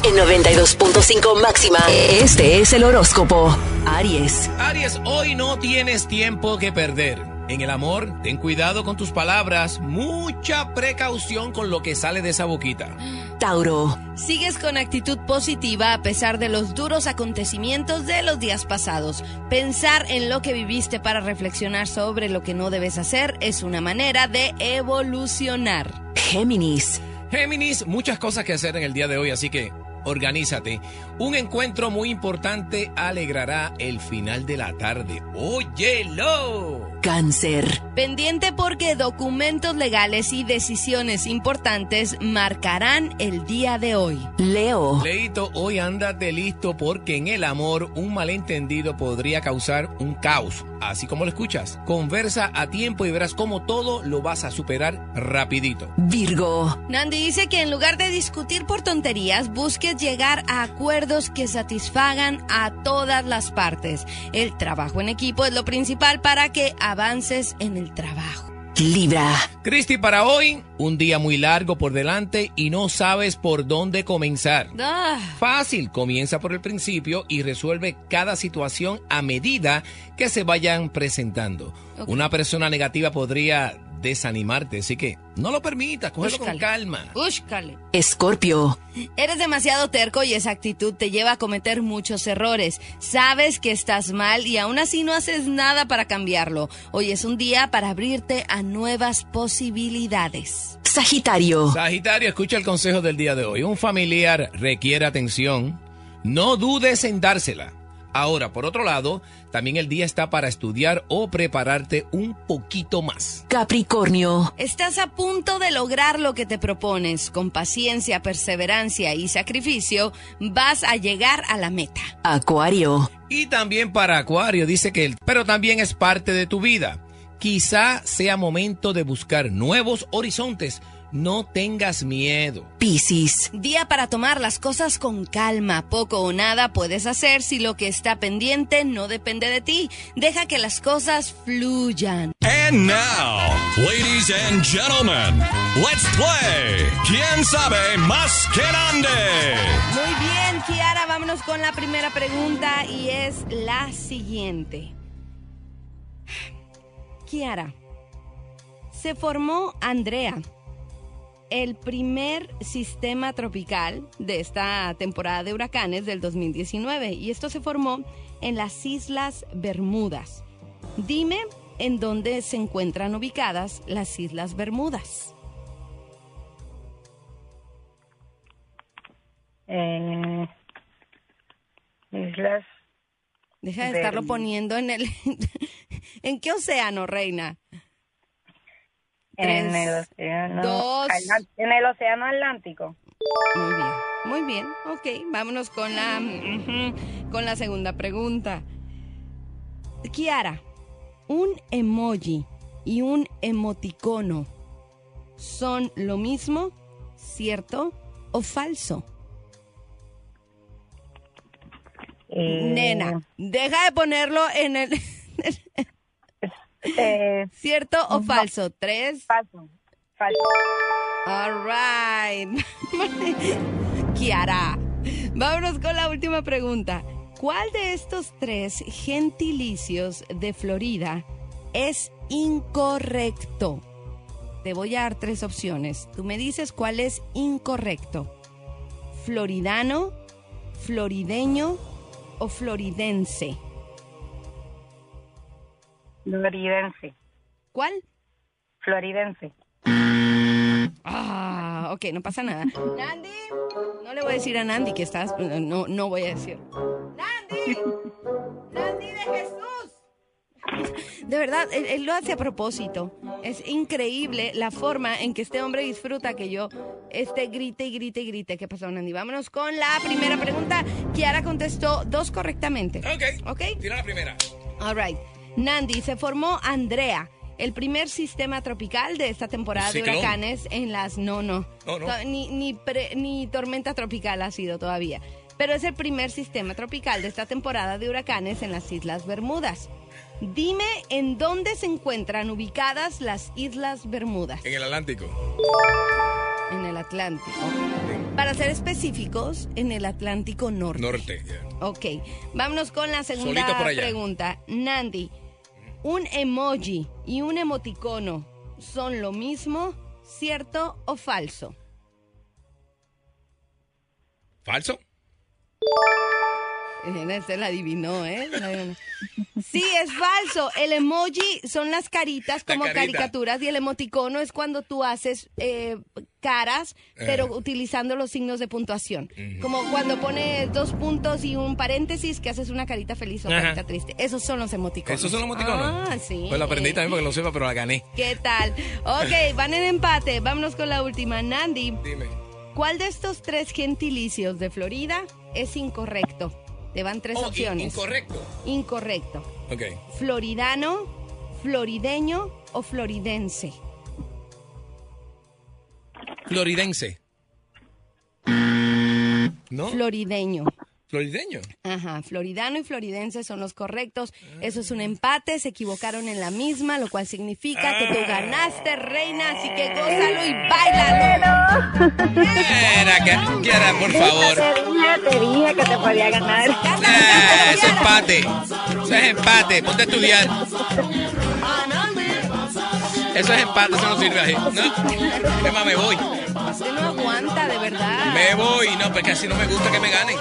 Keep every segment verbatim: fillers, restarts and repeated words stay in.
En noventa y dos punto cinco máxima, este es el horóscopo. Aries. Aries, hoy no tienes tiempo que perder. En el amor, ten cuidado con tus palabras, mucha precaución con lo que sale de esa boquita. Tauro. Sigues con actitud positiva a pesar de los duros acontecimientos de los días pasados. Pensar en lo que viviste para reflexionar sobre lo que no debes hacer es una manera de evolucionar. Géminis. Géminis, muchas cosas que hacer en el día de hoy, así que organízate. Un encuentro muy importante alegrará el final de la tarde. ¡Óyelo! Cáncer. Pendiente porque documentos legales y decisiones importantes marcarán el día de hoy. Leo. Leito, hoy ándate listo porque en el amor un malentendido podría causar un caos. Así como lo escuchas, conversa a tiempo y verás cómo todo lo vas a superar rapidito. Virgo. Nandi dice que en lugar de discutir por tonterías, busques llegar a acuerdos que satisfagan a todas las partes. El trabajo en equipo es lo principal para que avances en el trabajo. Libra. Cristi, para hoy, un día muy largo por delante y no sabes por dónde comenzar. Ah. Fácil, comienza por el principio y resuelve cada situación a medida que se vayan presentando. Okay. Una persona negativa podría desanimarte, así que no lo permitas, cógelo con calma. Búscale. Escorpio. Eres demasiado terco y esa actitud te lleva a cometer muchos errores. Sabes que estás mal y aún así no haces nada para cambiarlo. Hoy es un día para abrirte a nuevas posibilidades. Sagitario. Sagitario, escucha el consejo del día de hoy. Un familiar requiere atención. No dudes en dársela. Ahora, por otro lado, también el día está para estudiar o prepararte un poquito más. Capricornio. Estás a punto de lograr lo que te propones. Con paciencia, perseverancia y sacrificio, vas a llegar a la meta. Acuario. Y también para Acuario, dice que el pero también es parte de tu vida. Quizá sea momento de buscar nuevos horizontes. No tengas miedo. Piscis. Día para tomar las cosas con calma. Poco o nada puedes hacer si lo que está pendiente no depende de ti. Deja que las cosas fluyan. And now, ladies and gentlemen, let's play ¿Quién sabe más que Nandi? Muy bien, Kiara, vámonos con la primera pregunta y es la siguiente. Kiara, se formó Andrea, el primer sistema tropical de esta temporada de huracanes del dos mil diecinueve, y esto se formó en las Islas Bermudas. Dime en dónde se encuentran ubicadas las Islas Bermudas. Eh, Islas. Deja de estarlo poniendo en el... ¿En qué océano, reina? En Tres, el océano dos. En el océano Atlántico. Muy bien, muy bien. Ok, vámonos con la uh-huh, con la segunda pregunta. Kiara, ¿un emoji y un emoticono son lo mismo, cierto o falso? Eh, Nena, deja de ponerlo en el... eh, ¿Cierto o no. falso? Tres. Falso. Falso. All right. Kiara, vámonos con la última pregunta. ¿Cuál de estos tres gentilicios de Florida es incorrecto? Te voy a dar tres opciones. Tú me dices cuál es incorrecto. ¿Floridano, florideño o floridense? Floridense. ¿Cuál? Floridense. Ah, ok, no pasa nada. Nandi, no le voy a decir a Nandi que estás... No, no voy a decir. ¡Nandi! ¡Nandi de Jesús! De verdad, él, él lo hace a propósito. Es increíble la forma en que este hombre disfruta que yo este grite y grite y grite. ¿Qué pasó, Nandi? Vámonos con la primera pregunta. Kiara contestó dos correctamente. Ok. Ok. Tira la primera. All right. Nandi, se formó Andrea, el primer sistema tropical de esta temporada de huracanes en las... No, no. Oh, no. Ni, ni, pre, ni tormenta tropical ha sido todavía. Pero es el primer sistema tropical de esta temporada de huracanes en las Islas Bermudas. Dime en dónde se encuentran ubicadas las Islas Bermudas. En el Atlántico. En el Atlántico. Para ser específicos, en el Atlántico Norte. Norte. Yeah. Ok, vámonos con la segunda Solito por allá. pregunta. Nandi, ¿un emoji y un emoticono son lo mismo, cierto o falso? ¿Falso? Se la adivinó, ¿eh? Sí, es falso. El emoji son las caritas como La carita. caricaturas y el emoticono es cuando tú haces eh, caras, pero Eh. utilizando los signos de puntuación. Como cuando pones dos puntos y un paréntesis que haces una carita feliz o Ajá. carita triste. Esos son los emoticonos. ¿Esos son los emoticonos? Ah, sí. Pues lo aprendí también porque lo sepa, pero la gané. ¿Qué tal? Ok, van en empate. Vámonos con la última. Nandi, Dime. ¿cuál de estos tres gentilicios de Florida es incorrecto? Te van tres Oh, in- opciones. incorrecto. Incorrecto. Ok. Floridano, florideño o floridense. Floridense. ¿No? Florideño. Florideño. Ajá, floridano y floridense son los correctos. Eso es un empate, se equivocaron en la misma, lo cual significa que tú ganaste, reina, así que gózalo y bailalo. Era que quiera, por favor. Te dije, te dije que te podía ganar. Eh, es empate. Eso es empate. Ponte a estudiar. Eso es empate, eso no sirve ahí. No. Es más, me voy. Usted no aguanta, de verdad. Me voy. No, porque así no me gusta que me ganen.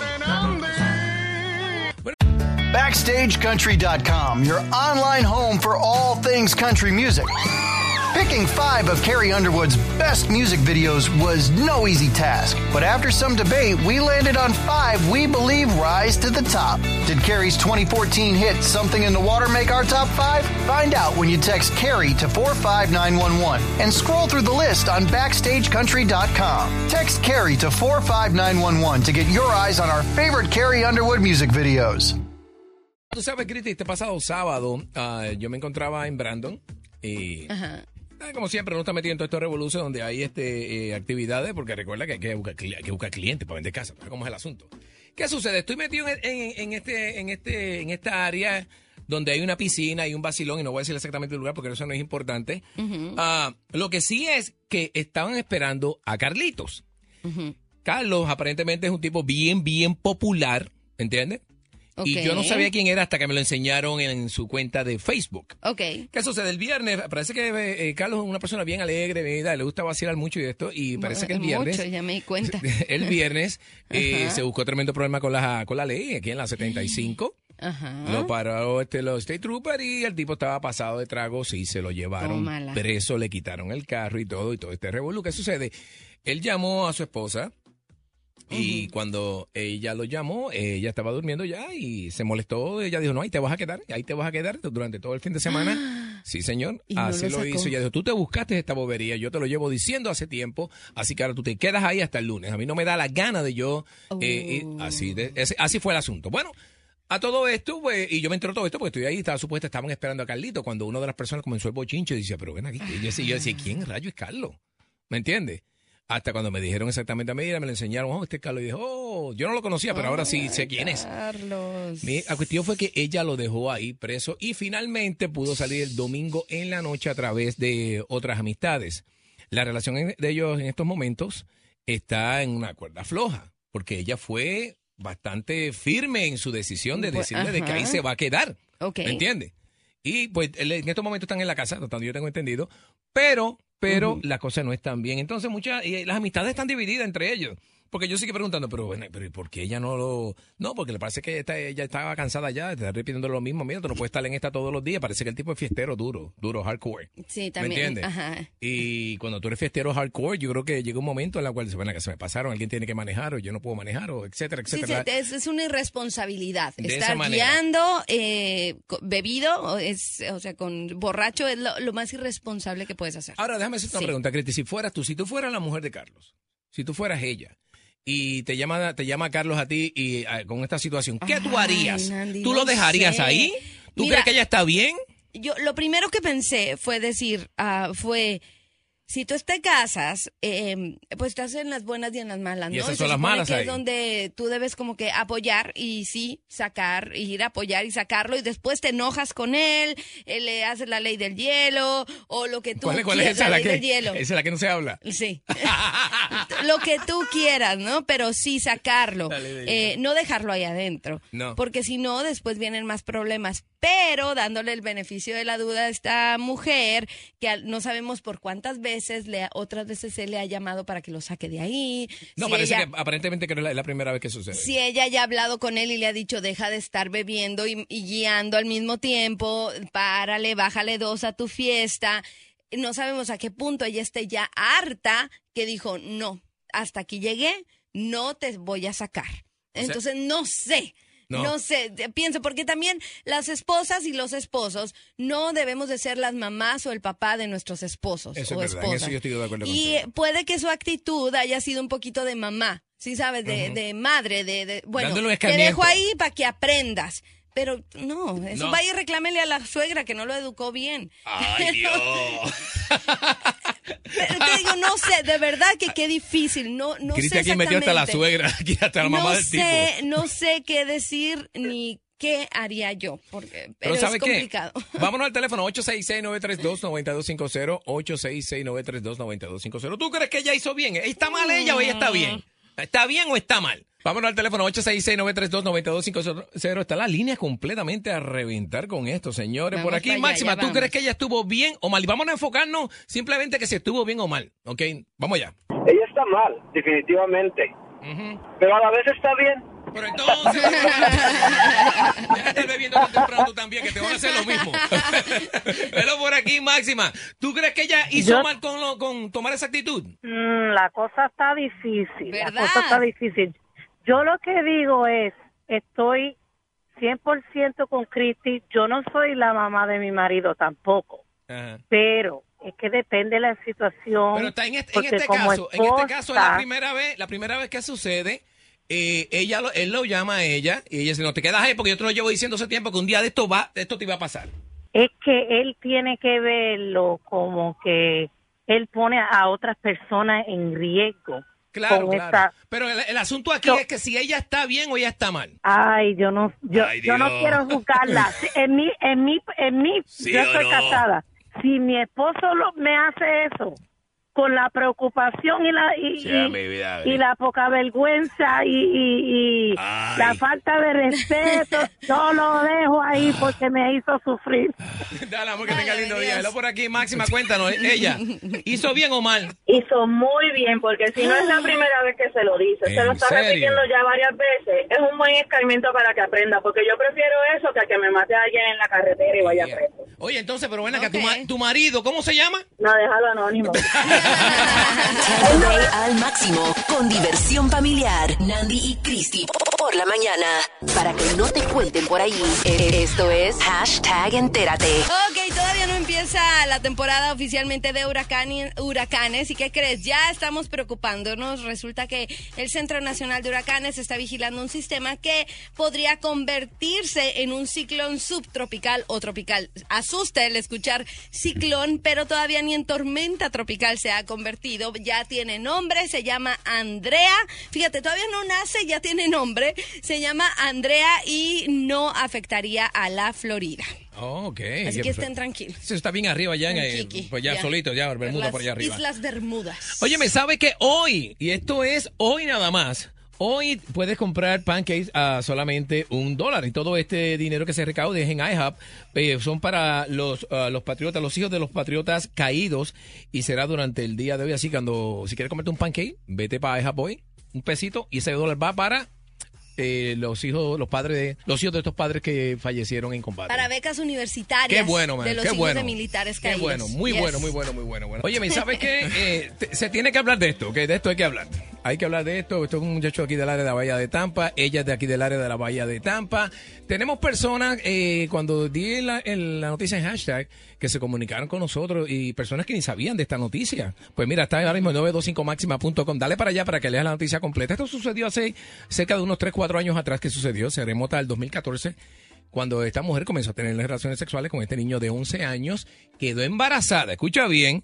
Backstage Country dot com, your online home for all things country music. Picking five of Carrie Underwood's best music videos was no easy task, but after some debate, we landed on five we believe rise to the top. Did Carrie's twenty fourteen hit Something in the Water make our top five? Find out when you text Carrie to four five nine one one and scroll through the list on Backstage Country dot com. Text Carrie to four five nine one one to get your eyes on our favorite Carrie Underwood music videos. Tú sabes, Cristi, este pasado sábado uh, yo me encontraba en Brandon y... Ajá. Eh, Como siempre, uno está metido en todo esto revolución donde hay este eh, actividades, porque recuerda que hay que buscar, cli- hay que buscar clientes para vender casa. ¿Cómo es el asunto? ¿Qué sucede? Estoy metido en, en- en este, en, este, en esta área donde hay una piscina y un vacilón, y no voy a decir exactamente el lugar porque eso no es importante. Ah, lo que sí es que estaban esperando a Carlitos. Carlos aparentemente es un tipo bien, bien popular, ¿entiendes? Y Ok. yo no sabía quién era hasta que me lo enseñaron en su cuenta de Facebook. Ok. ¿Qué sucede? El viernes, parece que eh, Carlos es una persona bien alegre, ¿verdad? Le gusta vacilar mucho y esto, y parece que el viernes... Mucho, ya me di cuenta. El viernes eh, Ajá. se buscó tremendo problema con la, con la ley, aquí en la setenta y cinco. Ajá. Lo paró este, los State Troopers y el tipo estaba pasado de tragos y se lo llevaron Tómala. preso, le quitaron el carro y todo, y todo este revolú. ¿Qué sucede? Él llamó a su esposa y cuando ella lo llamó, ella estaba durmiendo ya y se molestó. Ella dijo, no, ahí te vas a quedar, ahí te vas a quedar durante todo el fin de semana. Sí, señor, Y no así lo lo, sacó. hizo. Ella dijo, tú te buscaste esta bobería, yo te lo llevo diciendo hace tiempo, así que ahora tú te quedas ahí hasta el lunes. A mí no me da la gana de yo... eh, Oh. eh, así, de, ese- así fue el asunto. Bueno, a todo esto, pues, y yo me entero de todo esto porque estoy ahí, estaba supuesta, estaban esperando a Carlito, cuando una de las personas comenzó el bochinche y decía, pero ven aquí. Y yo decía, yo decía, ¿quién rayo es Carlos? ¿Me entiendes? Hasta cuando me dijeron exactamente a mí, me lo enseñaron, oh, este es Carlos, y dije, oh, yo no lo conocía, pero ahora sí sé quién es. Carlos. Mi- La cuestión fue que ella lo dejó ahí preso y finalmente pudo salir el domingo en la noche a través de otras amistades. La relación en- de ellos en estos momentos está en una cuerda floja, porque ella fue bastante firme en su decisión de Bu- decirle de que ahí ajá. se va a quedar. Ok. ¿Me entiendes? Y pues él- en estos momentos están en la casa, hasta donde yo tengo entendido, pero, pero la cosa no es tan bien. Entonces muchas, y las amistades están divididas entre ellos. Porque yo sigo preguntando, pero bueno, pero ¿y por qué ella no lo...? No, porque le parece que esta- ella estaba cansada ya, de estar repitiendo lo mismo. Mira, tú no puedes estar en esta todos los días. Parece que el tipo es fiestero duro, duro, hardcore. Sí, también. ¿Me entiendes? Ajá. Y cuando tú eres fiestero hardcore, yo creo que llega un momento en el cual dice, bueno, que se me pasaron, alguien tiene que manejar, o yo no puedo manejar, o etcétera, Sí, etcétera. sí, es, es una irresponsabilidad. De esa Estar manera. guiando eh, co- bebido, o, es, o sea, con borracho, es lo, lo más irresponsable que puedes hacer. Ahora, déjame hacer una Sí. pregunta, Cristi. Si fueras tú, si tú fueras la mujer de Carlos, si tú fueras ella, y te llama, te llama Carlos a ti y ah, con esta situación, ¿qué tú Ay, harías? Nandy, ¿Tú no lo dejarías sé. ahí? ¿Tú Mira, crees que ella está bien? Yo lo primero que pensé fue decir, ah, fue, si tú te casas, eh, pues estás en las buenas y en las malas, ¿no? Y esas Se son las supone malas que ahí. es donde tú debes como que apoyar y sí, sacar, y ir a apoyar y sacarlo, y después te enojas con él, eh, le haces la ley del hielo, o lo que tú ¿Cuál, es- cuál es quieras, esa? la La ley que, del hielo. esa es la que no se habla. Sí. Lo que tú quieras, ¿no? Pero sí sacarlo. Dale, dale. Eh, no dejarlo ahí adentro. No. Porque si no, después vienen más problemas. Pero dándole el beneficio de la duda a esta mujer, que al- no sabemos por cuántas veces, le, otras veces se le ha llamado para que lo saque de ahí. No, Si parece ella- que aparentemente que no es la, es la primera vez que sucede. si ella ya ha hablado con él y le ha dicho, deja de estar bebiendo y, y guiando al mismo tiempo, párale, bájale dos a tu fiesta. No sabemos a qué punto ella esté ya harta, que dijo, no, hasta aquí llegué, no te voy a sacar. sea, Entonces, no sé. No. No. sé, de- pienso, porque también las esposas y los esposos no debemos de ser las mamás o el papá de nuestros esposos Eso es o verdad, en esposas. eso yo estoy de acuerdo Y contigo. puede que su actitud haya sido un poquito de mamá, ¿sí sabes? De, de madre, de, de bueno, Dándole un te dejo escarmiento. ahí para que aprendas. Pero no, eso No. vaya y reclámele a la suegra que no lo educó bien. ¡Ay, Dios! Pero te digo, no sé, de verdad que qué difícil, no, no sé Cristian aquí metió hasta la exactamente. suegra, aquí hasta la mamá no del tipo. sé, no sé qué decir ni qué haría yo, porque pero, Pero es ¿sabe qué? complicado. Vámonos al teléfono ocho seis seis, nueve tres dos, nueve dos cinco cero, ocho seis seis, nueve tres dos, nueve dos cinco cero. ¿Tú crees que ella hizo bien? ¿Está mal ella o ella está bien? ¿Está bien o está mal? Vámonos al teléfono ocho seis seis, nueve tres dos, nueve dos cinco cero. Está la línea completamente a reventar con esto, señores. Vamos Por aquí, para allá, Máxima, ya ¿tú vamos. crees que ella estuvo bien o mal? Y vámonos a enfocarnos simplemente que si estuvo bien o mal, ¿ok? Vamos allá. Ella está mal, definitivamente. Ujú. Pero a la vez está bien. Pero entonces, deja de estar bebiendo tan temprano tú también, que te van a hacer lo mismo. Pero por aquí, Máxima, ¿tú crees que ella hizo Yo- mal con, lo- con tomar esa actitud? Mm, la cosa está difícil, ¿Verdad? la cosa está difícil. Yo lo que digo es, estoy cien por ciento con Cristi, yo no soy la mamá de mi marido tampoco, Ajá. pero es que depende de la situación. Pero está en este, en porque este como caso, en este caso es la esposa- primera vez, la primera vez que sucede. Eh, ella lo- él lo llama a ella y ella dice, no te quedas ahí porque yo te lo llevo diciendo hace tiempo que un día de esto va, de esto te iba a pasar. Es que él tiene que verlo como que él pone a otras personas en riesgo. Claro, con claro. esta- Pero el, el asunto aquí Yo- es que si ella está bien o ella está mal. Ay, yo no, yo, Ay, yo no Dios. quiero juzgarla. En mi, en mi, en mi, Sí yo o estoy no. casada. Si mi esposo lo, me hace eso, con la preocupación y la y, Sí, y- mi vida, y la poca vergüenza y, y, y Ay. la falta de respeto, yo lo dejo ahí porque me hizo sufrir. Dale, amor, que tenga Ay, lindo Dios. día. Hello por aquí, Máxima, cuéntanos, ella, ¿hizo bien o mal? Hizo muy bien, porque si no es la primera vez que se lo dice, se lo ¿En está serio? repitiendo ya varias veces, es un buen escarmiento para que aprenda, porque yo prefiero eso que a que me mate a alguien en la carretera y vaya preso. Oye, entonces, pero ven acá, tu, Ok. ma- tu marido, ¿cómo se llama? No, déjalo anónimo. Play al máximo con diversión familiar. Nandy y Cristi por la mañana. Para que no te cuenten por ahí. Esto es hashtag entérate. Ok, todavía no empieza la temporada oficialmente de huracani- huracanes. ¿Y qué crees? Ya estamos preocupándonos. Resulta que el Centro Nacional de Huracanes está vigilando un sistema que podría convertirse en un ciclón subtropical o tropical. Asusta el escuchar ciclón, pero todavía ni en tormenta tropical se ha convertido. Ya tiene nombre, se llama Andrea. Fíjate, todavía no nace, ya tiene nombre. Se llama Andrea y no afectaría a la Florida. Oh, ok. Así Ya, que pues, estén tranquilos. Eso está bien arriba ya, en, eh, Kiki, pues ya, solito, ya, Bermuda Las por allá arriba. Islas Bermudas. Oye, ¿me sabe que hoy, y esto es hoy nada más, hoy puedes comprar pancakes a solamente un dólar y todo este dinero que se recaude en IHOP eh, son para los, ah, los patriotas, los hijos de los patriotas caídos y será durante el día de hoy. Así que cuando, si quieres comerte un pancake, vete para IHOP hoy, un pesito y ese dólar va para eh, los hijos, los padres, de, los hijos de estos padres que fallecieron en combate. Para becas universitarias Qué bueno, man. de los Qué hijos bueno. de militares Qué caídos. bueno, muy Yes. bueno, muy bueno, muy bueno. bueno. Oye, ¿me sabes qué? Eh, te- se tiene que hablar de esto, ¿ok? De esto hay que hablar. Hay que hablar de esto. Esto es un muchacho aquí del área de la Bahía de Tampa. Ella es de aquí del área de la Bahía de Tampa. Tenemos personas, eh, cuando di la, en la noticia en hashtag, que se comunicaron con nosotros y personas que ni sabían de esta noticia. Pues mira, está ahora mismo en nueve dos cinco máxima punto com. Dale para allá para que leas la noticia completa. Esto sucedió hace cerca de unos tres, cuatro años atrás que sucedió. Se remota al dos mil catorce. Cuando esta mujer comenzó a tener relaciones sexuales con este niño de once años, quedó embarazada, escucha bien,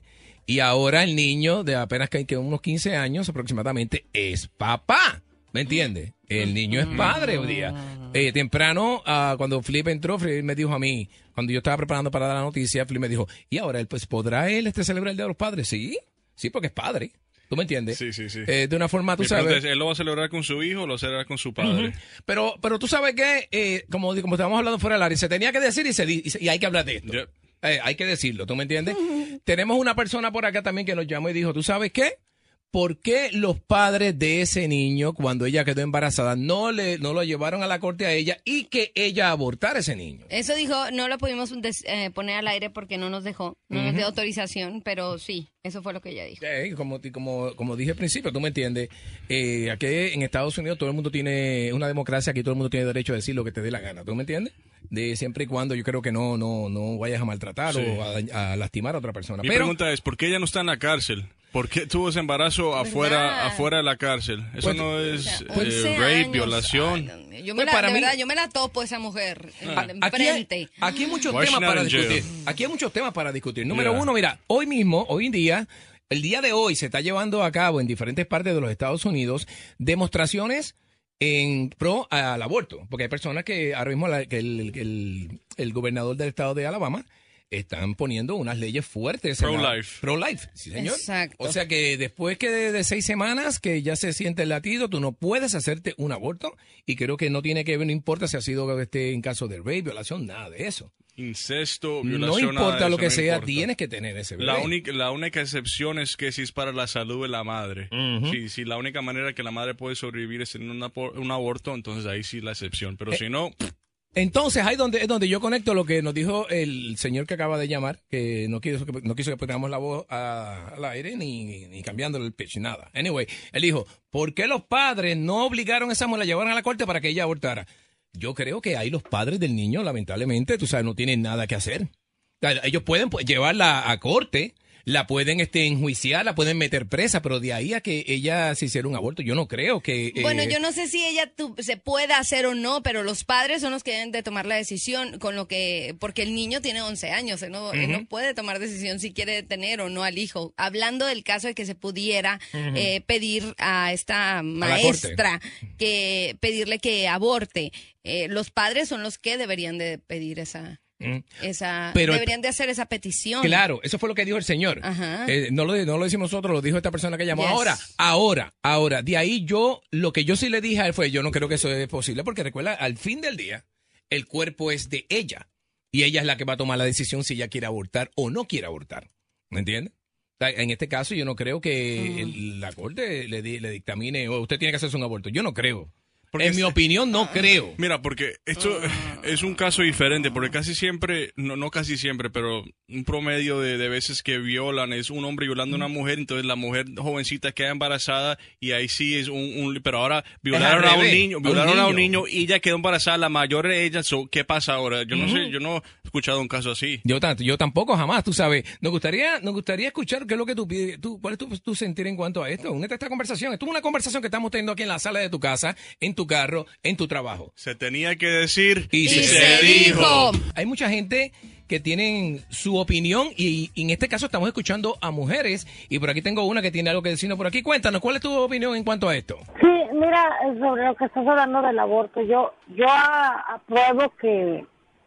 Y ahora el niño de apenas que, que unos quince años aproximadamente es papá. ¿Me entiendes? El niño es padre hoy día. Eh, temprano, uh, cuando Flip entró, Flip me dijo a mí, cuando yo estaba preparando para dar la noticia, Flip me dijo, ¿y ahora él, pues, podrá él este celebrar el Día de los Padres? Sí, sí, porque es padre. ¿Tú me entiendes? Sí, sí, sí. Eh, de una forma, tú Mi sabes. pregunta es, ¿él lo va a celebrar con su hijo o lo va a celebrar con su padre? Uh-huh. Pero, pero tú sabes que, eh, como, como estábamos hablando fuera del área, se tenía que decir y, se di- y, se- y hay que hablar de esto. Yep. Eh, hay que decirlo, ¿tú me entiendes? Tenemos una persona por acá también que nos llamó y dijo, ¿tú sabes qué? ¿Por qué los padres de ese niño, cuando ella quedó embarazada, no le no lo llevaron a la corte a ella y que ella abortara a ese niño? Eso dijo, no lo pudimos des- eh, poner al aire porque no nos dejó, no nos Ujú. dio autorización, pero sí, eso fue lo que ella dijo. Eh, como, como, como dije al principio, tú me entiendes, eh, aquí en Estados Unidos todo el mundo tiene una democracia, aquí todo el mundo tiene derecho a decir lo que te dé la gana, ¿tú me entiendes? De siempre y cuando yo creo que no no no vayas a maltratar Sí. o a, a lastimar a otra persona. Mi Pero pregunta es, ¿por qué ella no está en la cárcel? ¿Por qué tuvo ese embarazo afuera, afuera de la cárcel? Eso Pues, no es O sea, eh, once rape, años. violación. Ay, Dios mío. yo me Pues la, para de mí- verdad, yo me la topo esa mujer en, A- en Aquí hay, frente. aquí hay muchos Why temas she not para in jail? discutir. Aquí hay muchos temas para discutir. Número Yeah. uno, mira, hoy mismo, hoy en día, el día de hoy se está llevando a cabo en diferentes partes de los Estados Unidos demostraciones en pro al aborto. Porque hay personas que ahora mismo la- que el, el- el gobernador del estado de Alabama están poniendo unas leyes fuertes. en la- Pro-life. Pro-life, sí señor. Exacto. O sea que después que de, de seis semanas que ya se siente el latido, tú no puedes hacerte un aborto. Y creo que no tiene que ver, no importa si ha sido este, en caso de rape, violación, nada de eso. Incesto, No violación. nada importa de lo eso, que no sea, importa. tienes que tener ese bebé. La única, la única excepción es que si es para la salud de la madre. Ujú. si, si la única manera que la madre puede sobrevivir es en una por- un aborto, entonces ahí sí la excepción. Pero Eh, si no, Entonces, ahí donde, es donde yo conecto lo que nos dijo el señor que acaba de llamar, que no quiso que, no quiso que pongamos la voz a- al aire ni, ni, ni cambiándole el pitch, nada. Anyway, él dijo, ¿por qué los padres no obligaron a esa mujer, la llevaron a la corte para que ella abortara? Yo creo que ahí los padres del niño, lamentablemente, tú sabes, no tienen nada que hacer. O sea, ellos pueden pues, llevarla a corte, la pueden este, enjuiciar, la pueden meter presa, pero de ahí a que ella se hiciera un aborto, yo no creo que... eh, Bueno, yo no sé si ella tu- se puede hacer o no, pero los padres son los que deben de tomar la decisión con lo que, porque el niño tiene once años, él no, él Ujú. no puede tomar decisión si quiere tener o no al hijo. Hablando del caso de que se pudiera Ujú. eh, pedir a esta la maestra que pedirle que aborte, eh, los padres son los que deberían de pedir esa, Mm. esa, Pero el- deberían de hacer esa petición. Claro, eso fue lo que dijo el señor. Ajá. Eh, no, lo, no lo decimos nosotros, lo dijo esta persona que llamó. Yes. Ahora, ahora, ahora, de ahí yo, lo que yo sí le dije a él fue, yo no creo que eso es posible, porque recuerda, al fin del día, el cuerpo es de ella. Y ella es la que va a tomar la decisión si ella quiere abortar o no quiere abortar. ¿Me entiende? O sea, en este caso, yo no creo que el- la corte le, di- le dictamine, o usted tiene que hacerse un aborto. Yo no creo. Porque en mi es- opinión, no creo. Mira, porque esto es un caso diferente, porque casi siempre, no, no casi siempre, pero un promedio de, de veces que violan es un hombre violando a una mujer, entonces la mujer jovencita queda embarazada y ahí sí es un... un- pero ahora violaron al a un revés, niño, a un violaron a un niño. niño y ella quedó embarazada, la mayor de ellas, so, ¿qué pasa ahora? Yo no Ujú. sé, yo no he escuchado un caso así. Yo, tanto, yo tampoco, jamás, tú sabes. Nos gustaría, nos gustaría escuchar qué es lo que tú pides, tú, cuál es tu, tu sentir en cuanto a esto. Únete a esta conversación. Esto es una conversación que estamos teniendo aquí en la sala de tu casa, en tu carro, en tu trabajo. Se tenía que decir Y, Y se dijo. Hay mucha gente que tienen su opinión y, y en este caso estamos escuchando a mujeres y por aquí tengo una que tiene algo que decirnos por aquí. Cuéntanos, ¿cuál es tu opinión en cuanto a esto? Sí, mira, sobre lo que estás hablando del aborto, yo yo a- apruebo que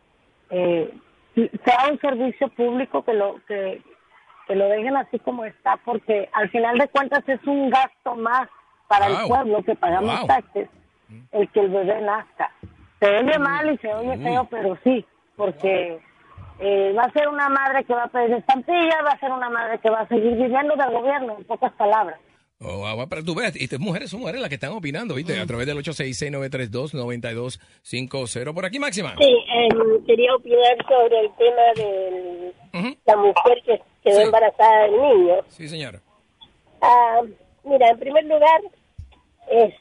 eh, sea un servicio público, que lo que, que lo dejen así como está, porque al final de cuentas es un gasto más para Wow. el pueblo que pagamos Wow. taxes, el que el bebé nazca. Se oye mal y se oye Uy. feo, pero sí, porque eh, va a ser una madre que va a pedir estampilla, va a ser una madre que va a seguir viviendo del gobierno, en pocas palabras. Oh, ah, para tú veas, y estas mujeres son mujeres las que están opinando, ¿viste? A través del ocho seis seis, nueve tres dos, nueve dos cinco cero. Por aquí, Máxima. Sí, em, quería opinar sobre el tema de Ujú. la mujer que quedó Sí. embarazada del niño. Sí, señora. Ah, mira, en primer lugar, es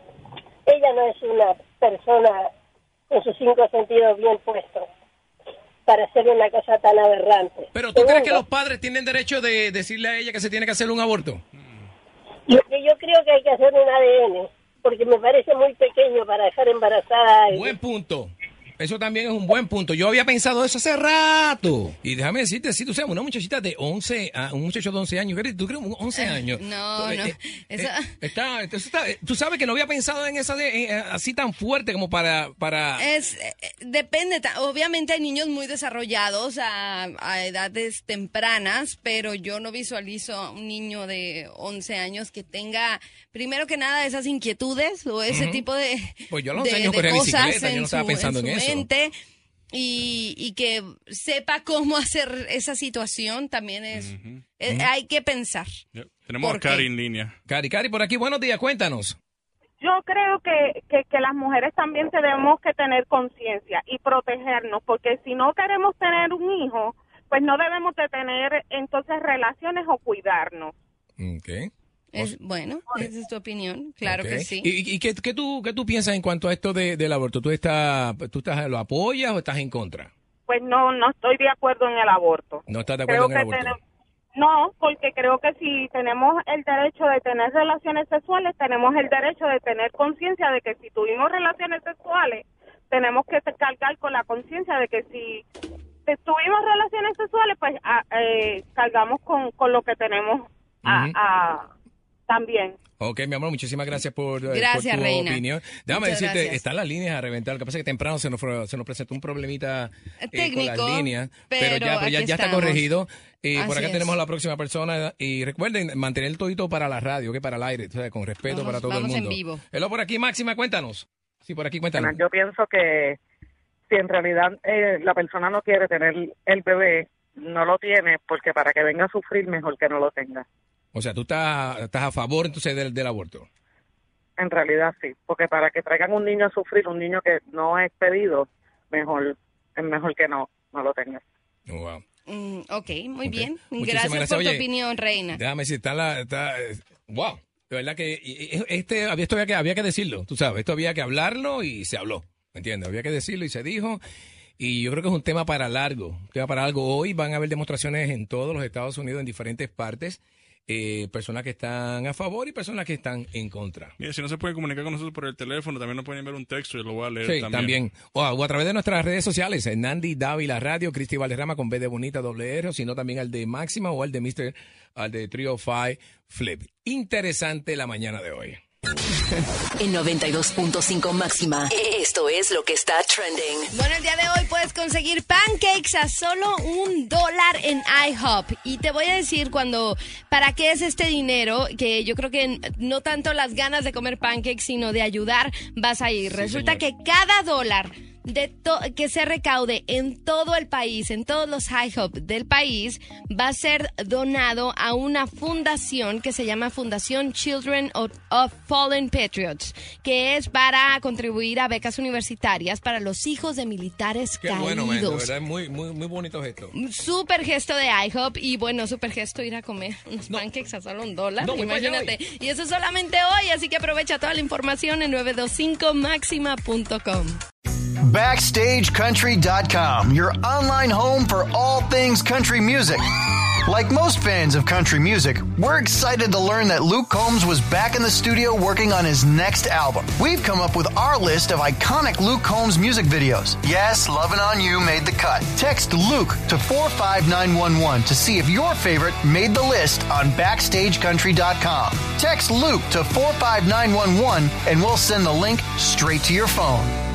ella no es una persona con sus cinco sentidos bien puestos para hacer una cosa tan aberrante. Pero ¿tú crees que Segundo, los padres tienen derecho de decirle a ella que se tiene que hacer un aborto? Yo, yo creo que hay que hacer un A D N, porque me parece muy pequeño para dejar embarazada a alguien. Buen punto. Eso también es un buen punto. Yo había pensado eso hace rato. Y déjame decirte, si tú sabes, una muchachita de once, uh, un muchacho de once años, ¿tú crees once años? No, eh, no. Eh, eso... eh, está, está, tú sabes que no había pensado en esa de, eh, así tan fuerte como para... para... Es, eh, depende, obviamente hay niños muy desarrollados a, a edades tempranas, pero yo no visualizo a un niño de once años que tenga, primero que nada, esas inquietudes o ese uh-huh. tipo de, pues yo a los de, años de corría cosas bicicleta, yo no estaba su, pensando en, en, su eso. mente. Y, y que sepa cómo hacer esa situación también es, uh-huh. es uh-huh. hay que pensar. Yep. Tenemos a Cari en línea. Cari, Cari, por aquí, buenos días, cuéntanos. Yo creo que, que, que las mujeres también tenemos que tener conciencia y protegernos, porque si no queremos tener un hijo, pues no debemos de tener entonces relaciones o cuidarnos. Okay. Es, bueno, esa es tu opinión, claro okay. que sí. ¿Y, y qué, qué, tú, qué tú piensas en cuanto a esto de, del aborto? ¿Tú, estás, ¿Tú estás, lo apoyas o estás en contra? Pues no, no estoy de acuerdo en el aborto. ¿No estás de acuerdo creo en el aborto? Tenemos, no, porque creo que si tenemos el derecho de tener relaciones sexuales, tenemos el derecho de tener conciencia de que si tuvimos relaciones sexuales, tenemos que cargar con la conciencia de que si tuvimos relaciones sexuales, pues a, eh, cargamos con, con lo que tenemos a... Uh-huh. a también. Ok, mi amor, muchísimas gracias por, gracias, por tu Reina. opinión. Déjame Muchas decirte, gracias. están las líneas a reventar. Lo que pasa es que temprano se nos, se nos presentó un problemita eh, técnico con las líneas, pero, pero ya, pero ya, ya está corregido. Y por acá es. tenemos a la próxima persona. Y recuerden, mantener el todito para la radio, que para el aire, o sea, con respeto vamos, para todo vamos el mundo. En vivo. Hello, por aquí, Máxima, cuéntanos. Sí, por aquí, cuéntanos. Bueno, yo pienso que si en realidad eh, la persona no quiere tener el bebé, no lo tiene, porque para que venga a sufrir, mejor que no lo tenga. O sea, tú estás, estás a favor entonces del, del aborto. En realidad sí, porque para que traigan un niño a sufrir, un niño que no es pedido, mejor es mejor que no, no lo tenga. Oh, wow. Mm, ok, muy okay. bien. Muchísimas gracias, gracias por Oye, tu opinión, Reina. Déjame decir, está la... Está, wow, de verdad que este, esto había que había que decirlo, tú sabes, esto había que hablarlo y se habló, ¿me entiendes? Había que decirlo y se dijo. Y yo creo que es un tema para largo, un tema para algo. Hoy van a haber demostraciones en todos los Estados Unidos, en diferentes partes. Eh, personas que están a favor y personas que están en contra. Mira, si no se pueden comunicar con nosotros por el teléfono, también nos pueden enviar un texto y lo voy a leer sí, también. también. O a, o a través de nuestras redes sociales, en Nandy Dávila Radio, Cristi Valderrama con B de bonita, doble R, sino también al de Máxima o al de mister al de Trio Five Flip. Interesante la mañana de hoy. En noventa y dos punto cinco Máxima, esto es lo que está trending. Bueno, el día de hoy puedes conseguir pancakes a solo un dólar en IHOP. Y te voy a decir cuando, para qué es este dinero, que yo creo que no tanto las ganas de comer pancakes, sino de ayudar, vas a ir. Sí, Resulta señor. que cada dólar de to- que se recaude en todo el país, en todos los IHOP del país, va a ser donado a una fundación que se llama Fundación Children of, of Fallen Patriots, que es para contribuir a becas universitarias para los hijos de militares Qué caídos. bueno, man, de verdad, muy, muy, muy bonito gesto. Súper gesto de IHOP y bueno, súper gesto ir a comer unos no. pancakes a solo un dólar, no, imagínate. Y eso solamente hoy, así que aprovecha toda la información en nueve dos cinco máxima punto com. Backstage Country dot com, your online home for all things country music. Like most fans of country music, we're excited to learn that Luke Combs was back in the studio working on his next album. We've come up with our list of iconic Luke Combs music videos. Yes, Lovin' On You made the cut. Text Luke to four five nine one one to see if your favorite made the list on Backstage Country dot com. Text Luke to four five nine one one and we'll send the link straight to your phone.